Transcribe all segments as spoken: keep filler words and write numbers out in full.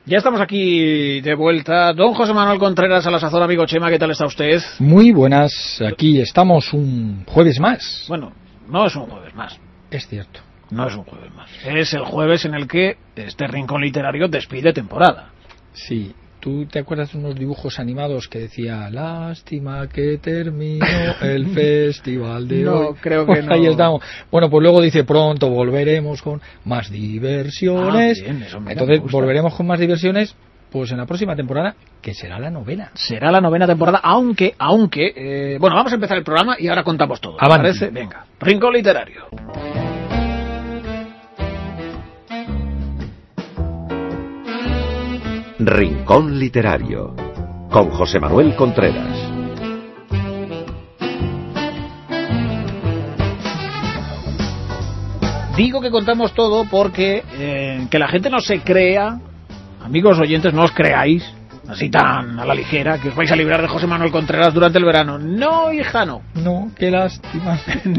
Ya estamos aquí de vuelta. Don José Manuel Contreras, a la sazón, amigo Chema, ¿qué tal está usted? Muy buenas, aquí estamos un jueves más. Bueno, no es un jueves más. Es cierto. No es un jueves más. Es el jueves en el que este rincón literario despide temporada. Sí. ¿Tú te acuerdas de unos dibujos animados que decía lástima que terminó el festival de no, hoy? No, creo que no. Ahí estamos. Bueno, pues luego dice pronto volveremos con más diversiones. Ah, bien, eso me Entonces gusta. volveremos con más diversiones pues en la próxima temporada, que será la novena. Será la novena temporada, aunque, aunque, eh, bueno, vamos a empezar el programa y ahora contamos todo. ¿Te parece? Venga, rincón literario. Rincón Literario, con José Manuel Contreras. Digo que contamos todo porque eh, que la gente no se crea, amigos oyentes, no os creáis, así tan a la ligera, que os vais a librar de José Manuel Contreras durante el verano. No, hija, no. No, qué lástima.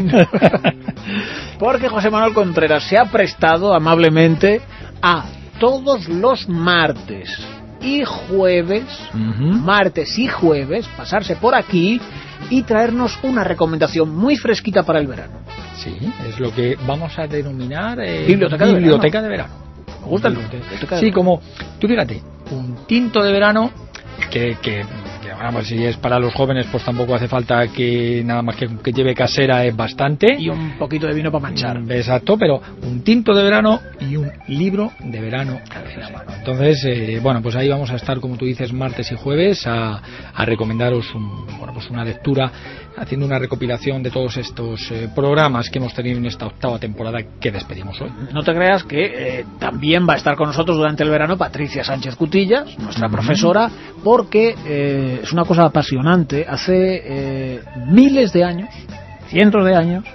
Porque José Manuel Contreras se ha prestado amablemente a todos los martes y jueves, uh-huh. martes y jueves, pasarse por aquí y traernos una recomendación muy fresquita para el verano. Sí, es lo que vamos a denominar eh, biblioteca, de, biblioteca verano. de verano. Me gusta el biblioteca. Sí, como, tú fíjate, un tinto de verano que... que Vamos, si es para los jóvenes, pues tampoco hace falta que nada más que, que lleve casera, es bastante. Y un poquito de vino para manchar. Exacto, pero un tinto de verano y un libro de verano en la mano. Entonces, eh, bueno, pues ahí vamos a estar, como tú dices, martes y jueves a, a recomendaros un, bueno, pues una lectura, haciendo una recopilación de todos estos eh, programas que hemos tenido en esta octava temporada que despedimos hoy. No te creas que eh, también va a estar con nosotros durante el verano Patricia Sánchez Cutillas, nuestra uh-huh. profesora, porque eh, es una cosa apasionante. Hace eh, miles de años, cientos de años,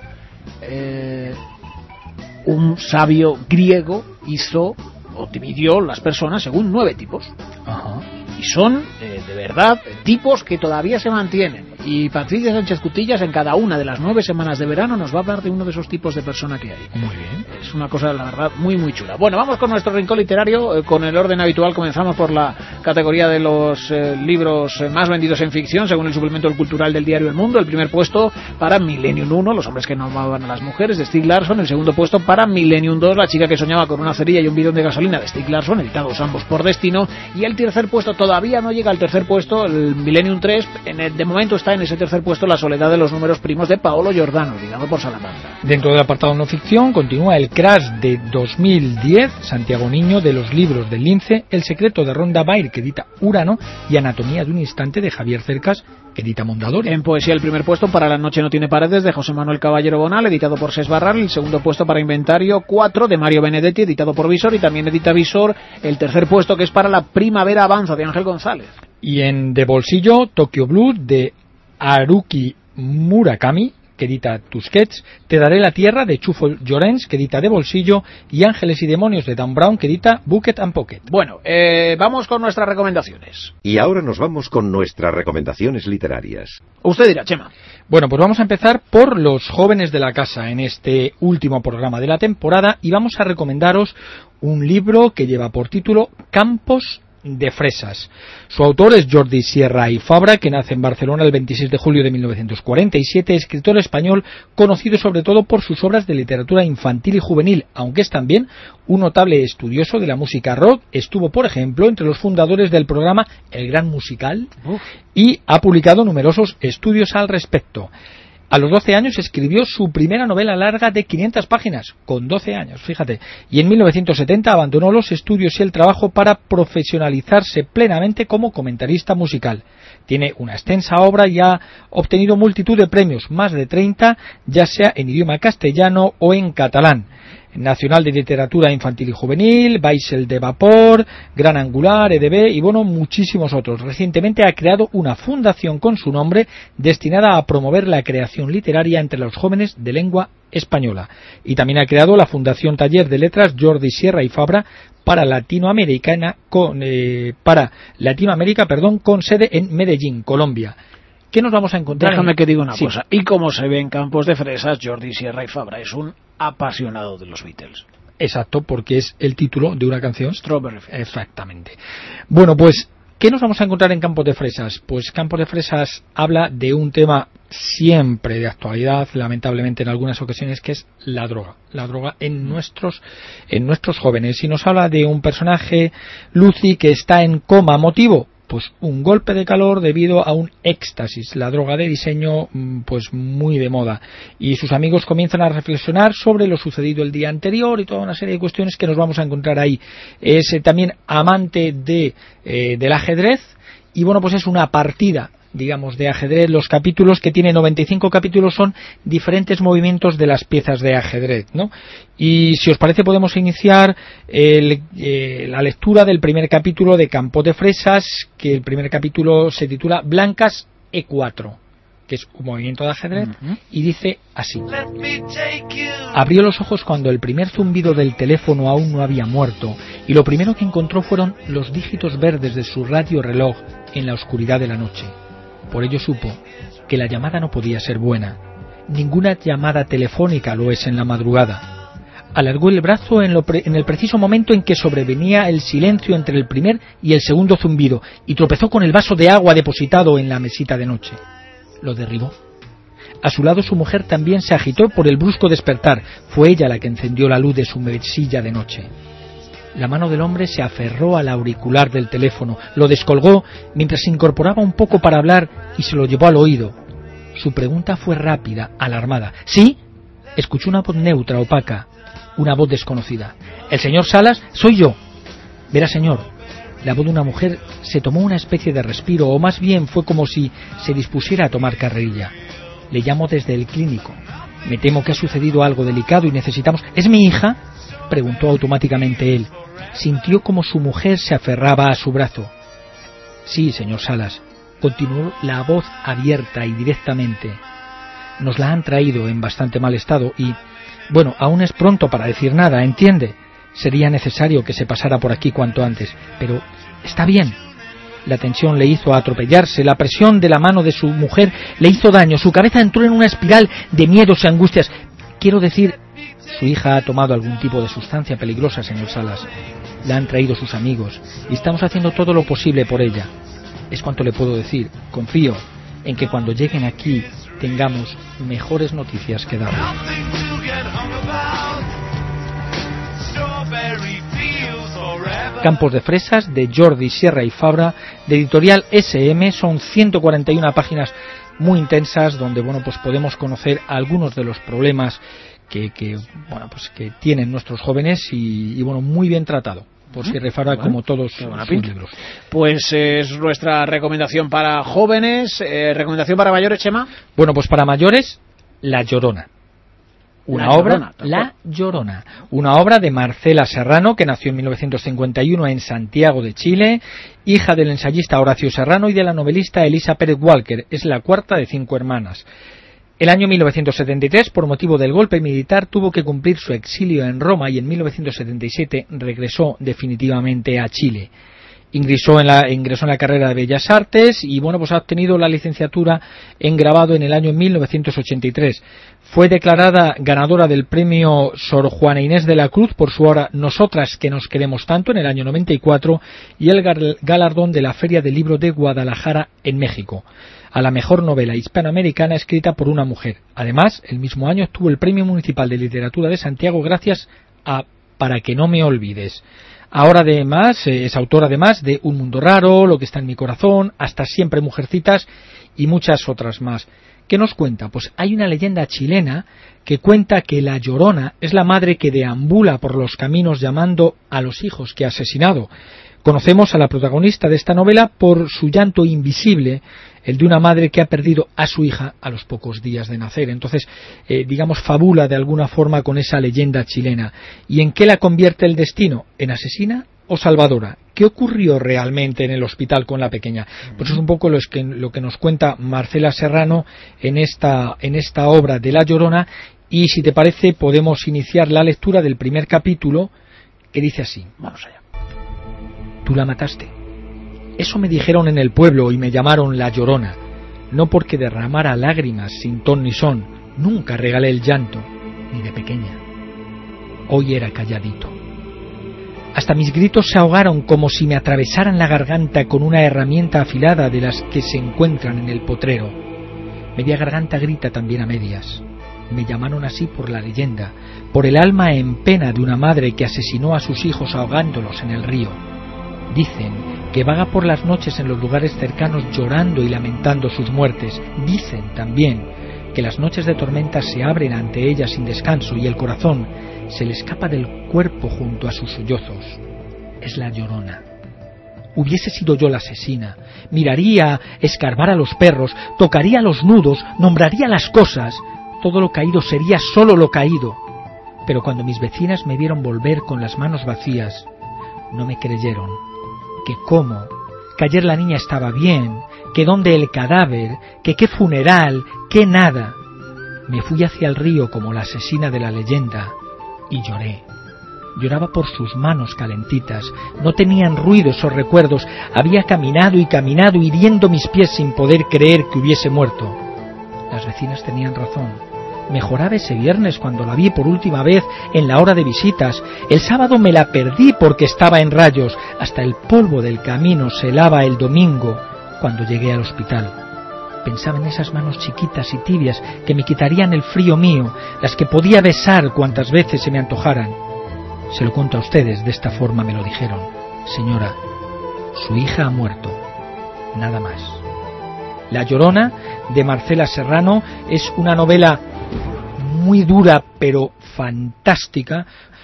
eh, un sabio griego hizo o dividió las personas según nueve tipos. Ajá. Y son, eh, de verdad, tipos que todavía se mantienen. Y Patricia Sánchez Cutillas, en cada una de las nueve semanas de verano, nos va a hablar de uno de esos tipos de persona que hay. Muy bien. Es una cosa, la verdad, muy, muy chula. Bueno, vamos con nuestro rincón literario, eh, con el orden habitual. Comenzamos por la categoría de los eh, libros eh, más vendidos en ficción, según el suplemento cultural del diario El Mundo. El primer puesto para Millennium uno, Los hombres que no amaban a las mujeres, de Stieg Larsson. El segundo puesto para Millennium dos, La chica que soñaba con una cerilla y un bidón de gasolina, de Stieg Larsson, editados ambos por Destino. Y el tercer puesto, todavía no llega al tercer puesto, el Millennium tres, en el, de momento está en ese tercer puesto La soledad de los números primos, de Paolo Giordano, editado por Salamanca. Dentro del apartado no ficción continúa El Crash de dos mil diez, Santiago Niño, de los libros del Lince, El secreto de Ronda Bair, que edita Urano, y Anatomía de un instante, de Javier Cercas, que edita Mondadori. En poesía, el primer puesto para La noche no tiene paredes, de José Manuel Caballero Bonal, editado por Ses Barral. El segundo puesto para Inventario cuatro, de Mario Benedetti, editado por Visor, y también edita Visor. El tercer puesto, que es para La primavera avanza, de Ángel González. Y en De bolsillo, Tokyo Blue, de Haruki Murakami, que edita Tusquets, Te daré la tierra, de Chufo Llorens, que edita De bolsillo, y Ángeles y demonios, de Dan Brown, que edita Bucket and Pocket. Bueno, eh, vamos con nuestras recomendaciones. Y ahora nos vamos con nuestras recomendaciones literarias. Usted dirá, Chema. Bueno, pues vamos a empezar por los jóvenes de la casa en este último programa de la temporada, y vamos a recomendaros un libro que lleva por título Campos de fresas. Su autor es Jordi Sierra y Fabra, que nace en Barcelona el veintiséis de julio de mil novecientos cuarenta y siete, escritor español conocido sobre todo por sus obras de literatura infantil y juvenil, aunque es también un notable estudioso de la música rock. Estuvo, por ejemplo, entre los fundadores del programa El Gran Musical y ha publicado numerosos estudios al respecto. A los doce años escribió su primera novela larga de quinientas páginas, con doce años, fíjate, y en mil novecientos setenta abandonó los estudios y el trabajo para profesionalizarse plenamente como comentarista musical. Tiene una extensa obra y ha obtenido multitud de premios, más de treinta, ya sea en idioma castellano o en catalán. Nacional de Literatura Infantil y Juvenil, Baixel de Vapor, Gran Angular, E D B y bueno, muchísimos otros. Recientemente ha creado una fundación con su nombre destinada a promover la creación literaria entre los jóvenes de lengua española. Y también ha creado la Fundación Taller de Letras Jordi Sierra y Fabra para Latinoamericana con, eh, para Latinoamérica, perdón, con sede en Medellín, Colombia. ¿Qué nos vamos a encontrar? Déjame en... que diga una sí. cosa. Y como se ve en Campos de Fresas, Jordi Sierra y Fabra es un apasionado de los Beatles. Exacto, porque es el título de una canción. Strawberry Fields. Exactamente. Bueno, pues, ¿qué nos vamos a encontrar en Campos de Fresas? Pues Campos de Fresas habla de un tema siempre de actualidad, lamentablemente en algunas ocasiones, que es la droga. La droga en nuestros, en nuestros jóvenes. Y nos habla de un personaje, Lucy, que está en coma. ¿Motivo? Pues un golpe de calor debido a un éxtasis, la droga de diseño pues muy de moda, y sus amigos comienzan a reflexionar sobre lo sucedido el día anterior y toda una serie de cuestiones que nos vamos a encontrar ahí. Es eh, también amante de eh, del ajedrez, y bueno, pues es una partida, digamos, de ajedrez. Los capítulos, que tiene noventa y cinco capítulos, son diferentes movimientos de las piezas de ajedrez, ¿no? Y si os parece, podemos iniciar el, eh, la lectura del primer capítulo de Campos de Fresas, que el primer capítulo se titula Blancas E cuatro, que es un movimiento de ajedrez, uh-huh. y dice así: abrió los ojos cuando el primer zumbido del teléfono aún no había muerto, y lo primero que encontró fueron los dígitos verdes de su radio reloj en la oscuridad de la noche. Por ello supo que la llamada no podía ser buena. Ninguna llamada telefónica lo es en la madrugada. Alargó el brazo en, lo pre- en el preciso momento en que sobrevenía el silencio entre el primer y el segundo zumbido, y tropezó con el vaso de agua depositado en la mesita de noche. Lo derribó. A su lado su mujer también se agitó por el brusco despertar. Fue ella la que encendió la luz de su mesilla de noche. La mano del hombre se aferró al auricular del teléfono, lo descolgó mientras se incorporaba un poco para hablar y se lo llevó al oído. Su pregunta fue rápida, alarmada. ¿Sí? Escuchó una voz neutra, opaca, una voz desconocida. ¿El señor Salas? Soy yo. Verá, señor, la voz de una mujer se tomó una especie de respiro, o más bien fue como si se dispusiera a tomar carrerilla. Le llamo desde el clínico. Me temo que ha sucedido algo delicado y necesitamos... ¿Es mi hija?, preguntó automáticamente él. Sintió como su mujer se aferraba a su brazo. Sí, señor Salas, continuó la voz abierta y directamente. Nos la han traído en bastante mal estado y, bueno, aún es pronto para decir nada, ¿entiende? Sería necesario que se pasara por aquí cuanto antes, pero está bien. La tensión le hizo atropellarse, la presión de la mano de su mujer le hizo daño, su cabeza entró en una espiral de miedos y angustias. Quiero decir, su hija ha tomado algún tipo de sustancia peligrosa, señor Salas. La han traído sus amigos y estamos haciendo todo lo posible por ella. Es cuanto le puedo decir. Confío en que cuando lleguen aquí tengamos mejores noticias que dar. Campos de Fresas, de Jordi Sierra y Fabra, de editorial ese eme, son ciento cuarenta y una páginas muy intensas donde, bueno, pues podemos conocer algunos de los problemas que, que bueno, pues que tienen nuestros jóvenes y, y bueno, muy bien tratado por uh-huh. Sierra y Fabra, bueno, como todos sus libros. Pues eh, es nuestra recomendación para jóvenes. Eh, ¿Recomendación para mayores, Chema? Bueno, pues para mayores, La Llorona. Una La obra, Llorona, La Llorona, una obra de Marcela Serrano, que nació en mil novecientos cincuenta y uno en Santiago de Chile, hija del ensayista Horacio Serrano y de la novelista Elisa Pérez Walker. Es la cuarta de cinco hermanas. El año mil novecientos setenta y tres, por motivo del golpe militar, tuvo que cumplir su exilio en Roma y en mil novecientos setenta y siete regresó definitivamente a Chile. Ingresó en la, ingresó en la carrera de Bellas Artes y bueno, pues ha obtenido la licenciatura en grabado en el año mil novecientos ochenta y tres. Fue declarada ganadora del premio Sor Juana Inés de la Cruz por su obra Nosotras que nos queremos tanto en el año noventa y cuatro y el galardón de la Feria del Libro de Guadalajara en México a la mejor novela hispanoamericana escrita por una mujer. Además, el mismo año obtuvo el Premio Municipal de Literatura de Santiago gracias a Para que no me olvides. Ahora además es autora además de Un mundo raro, Lo que está en mi corazón, Hasta siempre mujercitas y muchas otras más. ¿Qué nos cuenta? Pues hay una leyenda chilena que cuenta que la Llorona es la madre que deambula por los caminos llamando a los hijos que ha asesinado. Conocemos a la protagonista de esta novela por su llanto invisible, el de una madre que ha perdido a su hija a los pocos días de nacer. Entonces, eh, digamos, fabula de alguna forma con esa leyenda chilena. ¿Y en qué la convierte el destino? ¿En asesina o salvadora? ¿Qué ocurrió realmente en el hospital con la pequeña? Pues es un poco lo que, lo que nos cuenta Marcela Serrano en esta, en esta obra de La Llorona. Y si te parece, podemos iniciar la lectura del primer capítulo, que dice así. Vamos allá. Tú la mataste. Eso me dijeron en el pueblo y me llamaron La Llorona. No porque derramara lágrimas sin ton ni son. Nunca regalé el llanto, ni de pequeña. hoy era calladito. Hasta mis gritos se ahogaron como si me atravesaran la garganta con una herramienta afilada de las que se encuentran en el potrero. Media garganta grita también a medias. Me llamaron así por la leyenda, por el alma en pena de una madre que asesinó a sus hijos ahogándolos en el río. Dicen que vaga por las noches en los lugares cercanos llorando y lamentando sus muertes. Dicen también que las noches de tormenta se abren ante ella sin descanso y el corazón se le escapa del cuerpo junto a sus sollozos. Es la Llorona. Hubiese sido yo la asesina. Miraría, escarbar a los perros, tocaría los nudos, nombraría las cosas. Todo lo caído sería solo lo caído. Pero cuando mis vecinas me vieron volver con las manos vacías, no me creyeron. Que cómo, que ayer la niña estaba bien, que dónde el cadáver, que qué funeral, que nada. Me fui hacia el río como la asesina de la leyenda y lloré. Lloraba por sus manos calentitas, no tenían ruido esos recuerdos. Había caminado y caminado hiriendo mis pies sin poder creer que hubiese muerto. Las vecinas tenían razón. Mejoraba ese viernes cuando la vi por última vez en la hora de visitas. El sábado me la perdí porque estaba en rayos. Hasta el polvo del camino se lava el domingo cuando llegué al hospital. Pensaba en esas manos chiquitas y tibias que me quitarían el frío mío, las que podía besar cuantas veces se me antojaran. Se lo cuento a ustedes, de esta forma me lo dijeron. Señora, su hija ha muerto. Nada más. La Llorona, de Marcela Serrano, es una novela muy dura pero fantástica.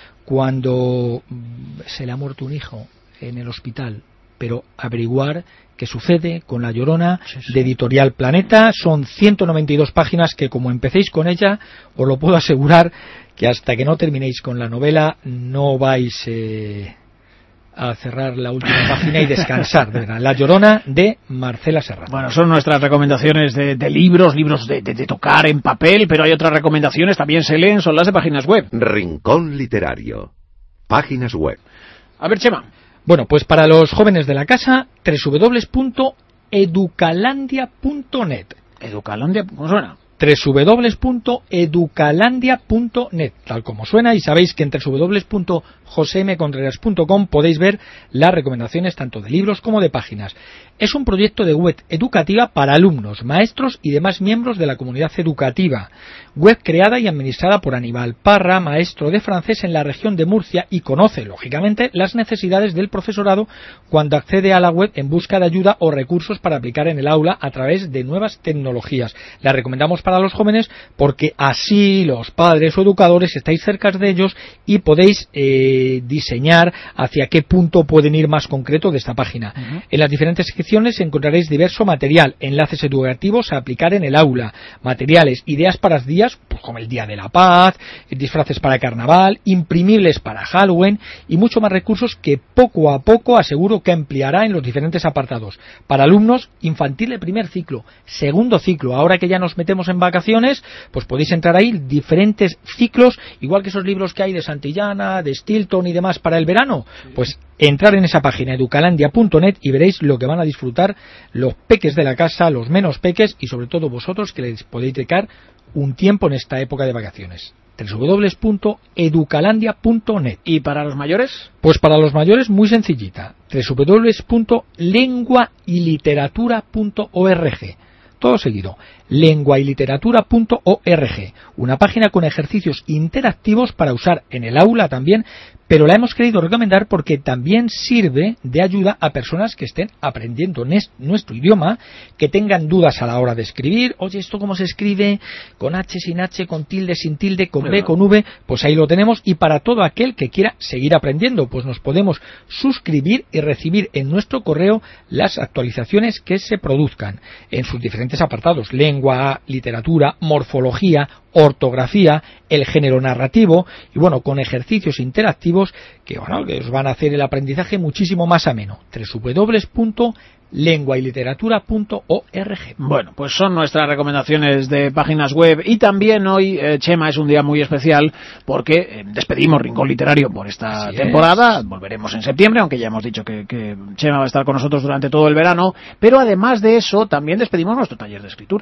Cuando se le ha muerto un hijo en el hospital, pero averiguar qué sucede con La Llorona, sí, sí. de Editorial Planeta. Son ciento noventa y dos páginas que, como empecéis con ella, os lo puedo asegurar que hasta que no terminéis con la novela no vais eh, a cerrar la última página y descansar, ¿verdad? La Llorona, de Marcela Serrano. Bueno, son nuestras recomendaciones de, de libros, libros de, de, de tocar en papel, pero hay otras recomendaciones, también se leen, son las de páginas web. Rincón Literario. Páginas web. A ver, Chema. Bueno, pues para los jóvenes de la casa, doble u doble u doble u punto educalandia punto net. ¿Educalandia? ¿Cómo suena? doble u doble u doble u punto educalandia punto net, tal como suena, y sabéis que en doble u doble u doble u punto jose eme contreras punto com podéis ver las recomendaciones tanto de libros como de páginas. Es un proyecto de web educativa para alumnos, maestros y demás miembros de la comunidad educativa. Web creada y administrada por Aníbal Parra, maestro de francés en la región de Murcia, y conoce, lógicamente, las necesidades del profesorado cuando accede a la web en busca de ayuda o recursos para aplicar en el aula a través de nuevas tecnologías. La recomendamos para los jóvenes porque así los padres o educadores estáis cerca de ellos y podéis eh, diseñar hacia qué punto pueden ir más concreto de esta página. Uh-huh. En las diferentes secciones encontraréis diverso material, enlaces educativos a aplicar en el aula, materiales, ideas para días, pues como el Día de la Paz, disfraces para carnaval, imprimibles para Halloween y mucho más recursos que poco a poco aseguro que ampliará en los diferentes apartados. Para alumnos, infantil de primer ciclo, segundo ciclo, ahora que ya nos metemos en vacaciones, pues podéis entrar ahí, diferentes ciclos, igual que esos libros que hay de Santillana, de Stilton y demás para el verano, pues entrar en esa página educalandia punto net y veréis lo que van a disfrutar los peques de la casa, los menos peques y sobre todo vosotros que les podéis dedicar un tiempo en esta época de vacaciones. doble u doble u doble u punto educalandia punto net. ¿Y para los mayores? Pues para los mayores muy sencillita, doble u doble u doble u punto lengua y literatura punto org. Todo seguido, lengua y literatura punto org, una página con ejercicios interactivos para usar en el aula también, pero la hemos querido recomendar porque también sirve de ayuda a personas que estén aprendiendo nuestro idioma, que tengan dudas a la hora de escribir. Oye, ¿esto cómo se escribe? Con H, sin H, con tilde, sin tilde, con B, con V. Pues ahí lo tenemos. Y para todo aquel que quiera seguir aprendiendo, pues nos podemos suscribir y recibir en nuestro correo las actualizaciones que se produzcan en sus diferentes apartados: lengua, literatura, morfología, ortografía, el género narrativo, y bueno, con ejercicios interactivos que, bueno, que os van a hacer el aprendizaje muchísimo más ameno. doble u doble u doble u punto lengua y literatura punto org. Bueno, pues son nuestras recomendaciones de páginas web, y también hoy, eh, Chema, es un día muy especial porque eh, despedimos Rincón Literario por esta Así temporada. Es. Volveremos en septiembre, aunque ya hemos dicho que, que Chema va a estar con nosotros durante todo el verano, pero además de eso también despedimos nuestro taller de escritura.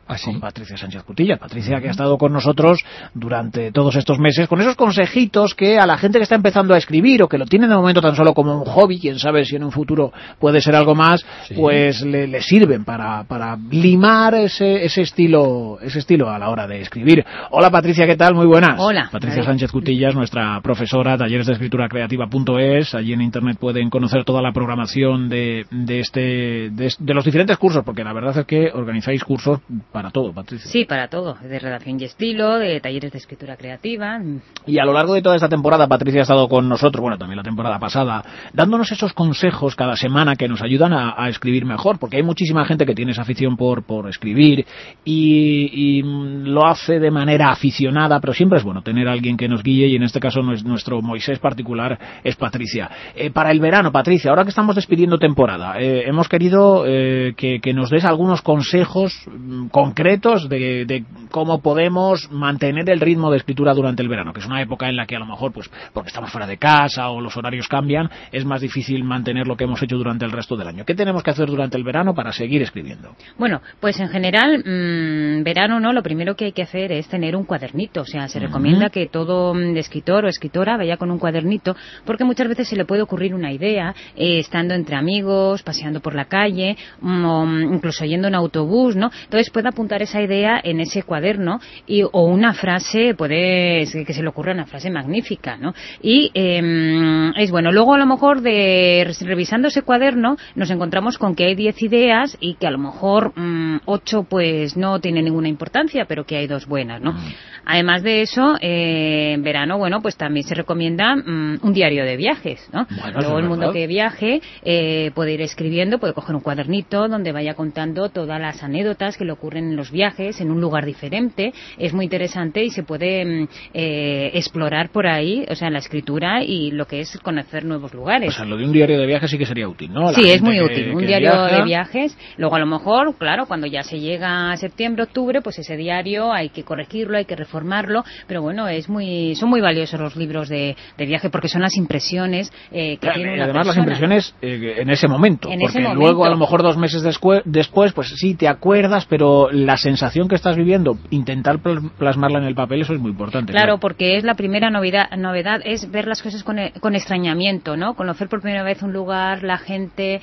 ¿Ah, sí? Con Patricia Sánchez Cutillas. Patricia, que ha estado con nosotros durante todos estos meses, con esos consejitos que a la gente que está empezando a escribir o que lo tiene de momento tan solo como un hobby, quién sabe si en un futuro puede ser algo más, sí. pues le, le sirven para, para limar ese, ese estilo ese estilo a la hora de escribir. Hola Patricia, ¿qué tal? Muy buenas. Hola. Patricia David. Sánchez Cutillas, nuestra profesora, talleres de escritura creativa punto es. Allí en internet pueden conocer toda la programación de, de este de, de los diferentes cursos, porque la verdad es que organizáis cursos para todo, Patricia. Sí, para todo, de redacción y estilo, de talleres de escritura creativa. Y a lo largo de toda esta temporada, Patricia ha estado con nosotros, bueno, también la temporada pasada, dándonos esos consejos cada semana que nos ayudan a, a escribir mejor, porque hay muchísima gente que tiene esa afición por, por escribir y, y lo hace de manera aficionada, pero siempre es bueno tener a alguien que nos guíe, y en este caso nuestro Moisés particular es Patricia. Eh, para el verano, Patricia, ahora que estamos despidiendo temporada, eh, hemos querido eh, que, que nos des algunos consejos mm, concretos de, de cómo podemos mantener el ritmo de escritura durante el verano, que es una época en la que a lo mejor, pues porque estamos fuera de casa o los horarios cambian, es más difícil mantener lo que hemos hecho durante el resto del año. ¿Qué tenemos que hacer durante el verano para seguir escribiendo? Bueno, pues en general, mmm, verano no, lo primero que hay que hacer es tener un cuadernito, o sea, se uh-huh. recomienda que todo escritor o escritora vaya con un cuadernito, porque muchas veces se le puede ocurrir una idea, eh, estando entre amigos, paseando por la calle, o incluso yendo en autobús, ¿no? Entonces puede apuntar esa idea en ese cuaderno, y, o una frase, puede que se le ocurra una frase magnífica, ¿no? Y eh, es bueno, luego a lo mejor de revisando ese cuaderno nos encontramos con que hay diez ideas y que a lo mejor mmm, ocho pues no tienen ninguna importancia, pero que hay dos buenas, ¿no? Mm. Además de eso, eh, en verano, bueno, pues también se recomienda mmm, un diario de viajes, ¿no? Bueno, todo el mundo que viaje eh, puede ir escribiendo, puede coger un cuadernito donde vaya contando todas las anécdotas que le ocurren en los viajes, en un lugar diferente. Es muy interesante y se puede eh, explorar por ahí, o sea, la escritura y lo que es conocer nuevos lugares. O sea, lo de un diario de viajes sí que sería útil, ¿no? La sí, es muy que, útil. Un que diario viaja... de viajes. Luego, a lo mejor, claro, cuando ya se llega a septiembre, octubre, pues ese diario hay que corregirlo, hay que reformarlo. Pero bueno, es muy, son muy valiosos los libros de, de viaje porque son las impresiones eh, que claro, tiene y una además persona. las impresiones eh, en ese momento. En porque ese momento. Luego, a lo mejor, dos meses después, después, pues sí, te acuerdas, pero la sensación que estás viviendo, intentar plasmarla en el papel, eso es muy importante. Claro, claro. porque es la primera novedad, novedad es ver las cosas con, con extrañamiento, ¿no? Conocer por primera vez un lugar, la gente,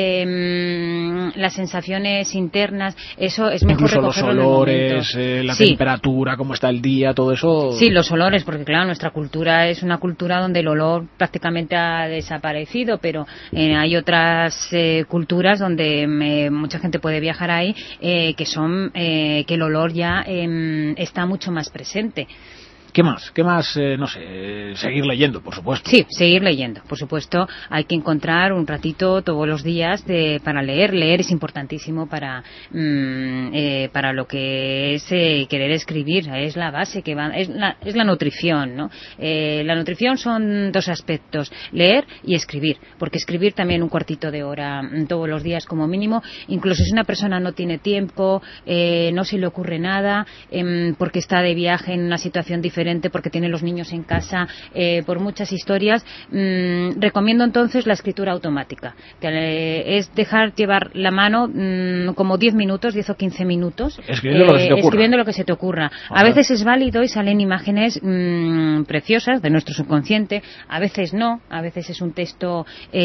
eh, las sensaciones internas, eso es mejor incluso recogerlo los olores, en el eh, la sí. temperatura, cómo está el día, todo eso. Sí, los olores, porque claro, nuestra cultura es una cultura donde el olor prácticamente ha desaparecido, pero eh, hay otras eh, culturas donde eh, mucha gente puede viajar ahí, eh, que son eh, que el olor ya eh, está mucho más presente. ¿Qué más? ¿Qué más? Eh, no sé, seguir leyendo, por supuesto. Sí, seguir leyendo, por supuesto. Hay que encontrar un ratito todos los días de, para leer. Leer es importantísimo para mmm, eh, para lo que es eh, querer escribir. Es la base que va, es la, es la nutrición, ¿no? Eh, la nutrición son dos aspectos: leer y escribir. Porque escribir también un cuartito de hora todos los días como mínimo. Incluso si una persona no tiene tiempo, eh, no se le ocurre nada, eh, porque está de viaje en una situación diferente, porque tiene los niños en casa, eh, por muchas historias, mmm, recomiendo entonces la escritura automática, que eh, es dejar llevar la mano mmm, como diez minutos, diez o quince minutos, escribiendo, eh, lo, que se te ocurra. escribiendo lo que se te ocurra. A veces es válido y salen imágenes mmm, preciosas de nuestro subconsciente, a veces no, a veces es un texto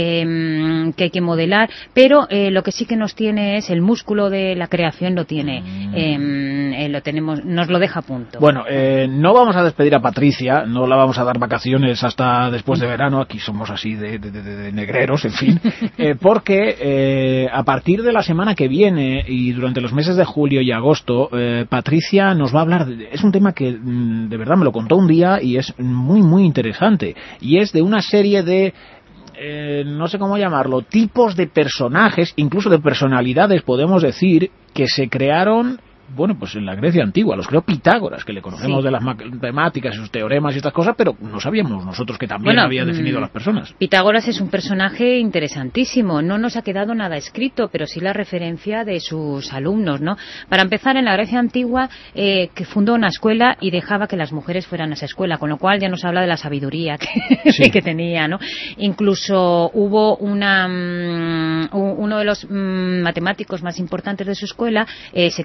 eh, que hay que modelar, pero eh, lo que sí que nos tiene es el músculo de la creación, lo tiene, mm. eh, eh, lo tenemos, nos lo deja a punto. Bueno, eh, no vamos a despedir a Patricia, no la vamos a dar vacaciones hasta después de verano, aquí somos así de, de, de, de negreros, en fin, eh, porque eh, a partir de la semana que viene y durante los meses de julio y agosto, eh, Patricia nos va a hablar, de, es un tema que de verdad me lo contó un día y es muy muy interesante, y es de una serie de Eh, no sé cómo llamarlo, tipos de personajes, incluso de personalidades, podemos decir, que se crearon, bueno, pues en la Grecia antigua, los creó Pitágoras, que le conocemos sí. de las matemáticas y sus teoremas y estas cosas, pero no sabíamos nosotros que también bueno, había definido a las personas. Pitágoras es un personaje interesantísimo, no nos ha quedado nada escrito, pero sí la referencia de sus alumnos, ¿no? Para empezar, en la Grecia antigua, eh, que fundó una escuela y dejaba que las mujeres fueran a esa escuela, con lo cual ya nos habla de la sabiduría que, sí. que tenía, ¿no? Incluso hubo una um, uno de los um, matemáticos más importantes de su escuela, eh, se cree que era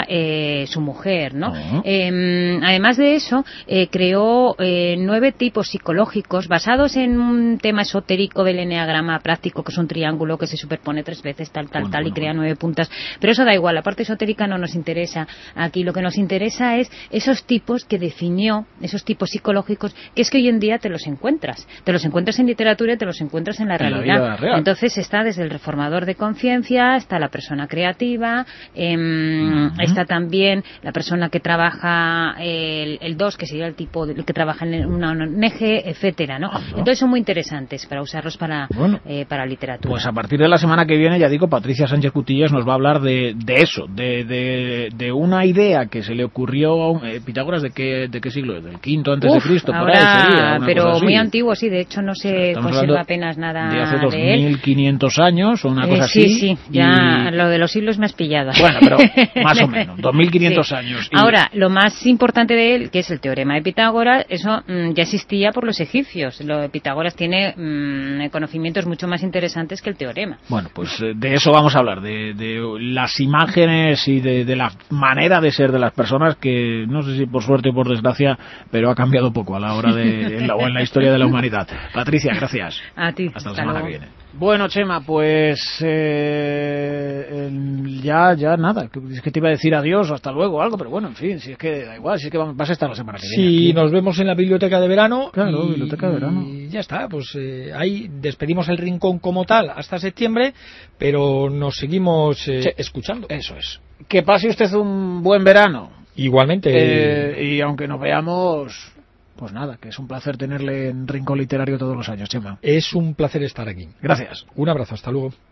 era eh, su mujer, ¿no? Uh-huh. Eh, además de eso, eh, creó eh, nueve tipos psicológicos basados en un tema esotérico del eneagrama práctico, que es un triángulo que se superpone tres veces, tal, tal, Bueno, tal, bueno, y crea bueno. nueve puntas. Pero eso da igual, la parte esotérica no nos interesa aquí. Lo que nos interesa es esos tipos que definió, esos tipos psicológicos, que es que hoy en día te los encuentras. Te los encuentras en literatura y te los encuentras en la En la realidad. vida real. Entonces está desde el reformador de conciencia, está la persona creativa, eh, Uh-huh. está también la persona que trabaja el, el dos, que sería el tipo de, que trabaja en una O N G, etcétera, ¿no? Uh-huh. Entonces son muy interesantes para usarlos para, Bueno. eh, para literatura. Pues a partir de la semana que viene, ya digo, Patricia Sánchez Cutillas nos va a hablar de, de eso, de, de, de una idea que se le ocurrió a eh, Pitágoras, ¿de qué, de qué siglo es? Del quinto antes Uf, de Cristo, por ahora, ahí sería, una pero cosa así. muy antiguo, sí, de hecho no se Estamos conserva hablando apenas nada de hace dos de él. mil quinientos años o una Eh, cosa sí, así. sí, ya y- lo de los siglos me has pillado. Bueno, pero más o menos, dos mil quinientos Sí. años. Y- Ahora, lo más importante de él, que es el teorema de Pitágoras, eso mm, ya existía por los egipcios. Lo de Pitágoras tiene mm, conocimientos mucho más interesantes que el teorema. Bueno, pues eh, de eso vamos a hablar, de, de las imágenes y de, de la manera de ser de las personas que, no sé si por suerte o por desgracia, pero ha cambiado poco a la hora de, en la, o en la historia de la humanidad. Patricia, gracias. A ti. Hasta la hasta semana luego. que viene. Bueno, Chema, pues eh, el- ya, ya nada. Es que te iba a decir adiós, hasta luego, o algo, pero bueno, en fin, si es que da igual, si es que vamos- vas a estar la semana que viene. Si aquí. nos vemos en la biblioteca de verano. Claro, y, biblioteca de verano. Y ya está, pues eh, ahí despedimos el rincón como tal hasta septiembre, pero nos seguimos eh, Sí. escuchando. Eso es. Que pase usted un buen verano. Igualmente. Eh, y aunque nos veamos, pues nada, que es un placer tenerle en Rincón Literario todos los años, Chema. Es un placer estar aquí. Gracias. Un abrazo, hasta luego.